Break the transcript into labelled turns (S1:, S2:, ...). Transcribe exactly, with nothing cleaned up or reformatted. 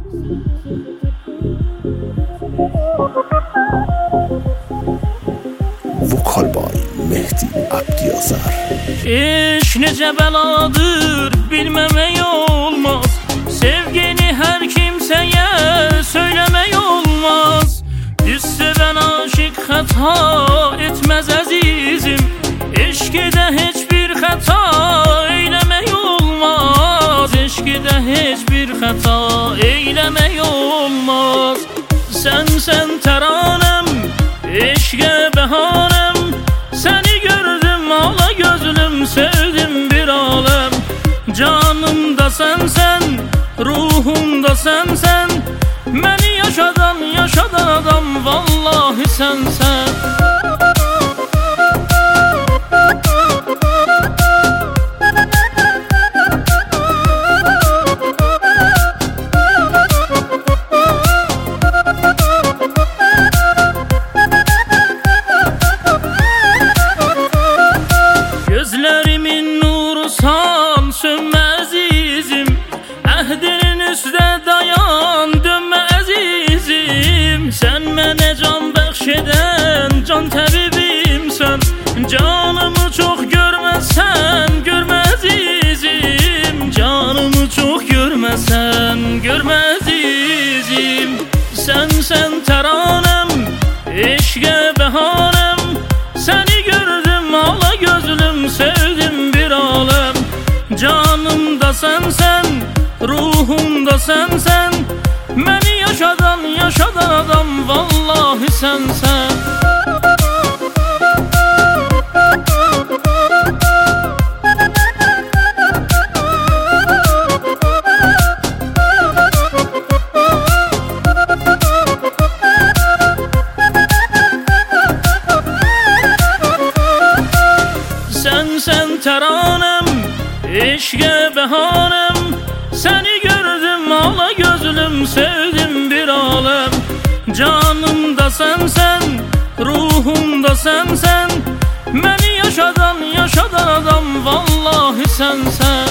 S1: Vokal boy Mehdi Abdiyazar.
S2: İş nece beladır bilmemek olmaz. Sevgini her kimseye söylemek olmaz. Düşse ben aşık hata etmez azizim. Eşkide hiçbir hata eylemek olmaz. Eşkide hiçbir hata eylemek olmaz. Sen sen teranem, eşke behanem. Seni gördüm ala gözlüm, sevdim bir alem. Canımda sen sen, ruhumda sen sen. Beni yaşadan yaşadan adam, vallahi sen sen. Gözlerimin nuru sönme azizim. Ehdinin üstüne dayan, dönme azizim. Sen bana can bəxşeden can tabibimsen. Canımı çok görmesen görme azizim. Canımı çok görmesen görme azizim. Sen sen teranem, eşke behanem. Seni gördüm ala gözlüm, sevdim bir alem. Canımda sen sen, ruhumda sen sen. Beni yaşadan yaşadan adam, vallahi sen sen. Sen sen teranem, eşke behanem. Seni gördüm ala gözlüm, sevdim bir alem. Canımda sen sen, ruhumda sen sen. Beni yaşadan yaşadan adam, vallahi sen sen.